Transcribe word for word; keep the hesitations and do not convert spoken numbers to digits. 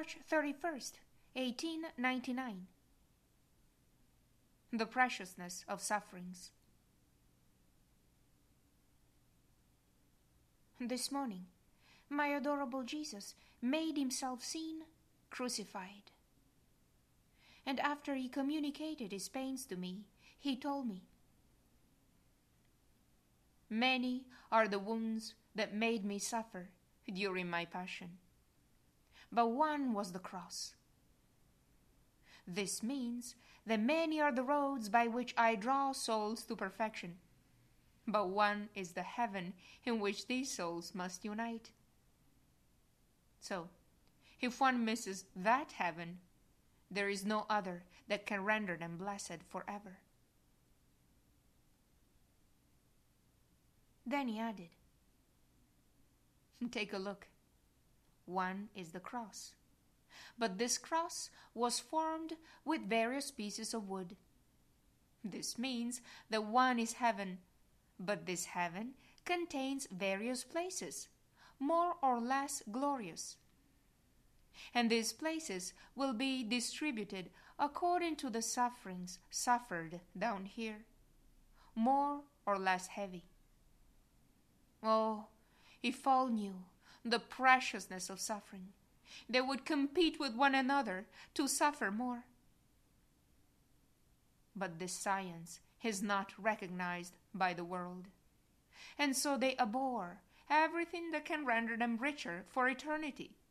March thirty-first, eighteen ninety-nine. The preciousness of sufferings. This morning, my adorable Jesus made himself seen crucified. And after he communicated his pains to me, he told me, "Many are the wounds that made me suffer during my passion, but one was the cross." This means that many are the roads by which I draw souls to perfection, but one is the heaven in which these souls must unite. So, if one misses that heaven, there is no other that can render them blessed forever. Then he added, "Take a look. One is the cross. But this cross was formed with various pieces of wood. This means that one is heaven, but this heaven contains various places, more or less glorious. And these places will be distributed according to the sufferings suffered down here, more or less heavy. Oh, if all knew the preciousness of suffering, they would compete with one another to suffer more. But this science is not recognized by the world, and so they abhor everything that can render them richer for eternity.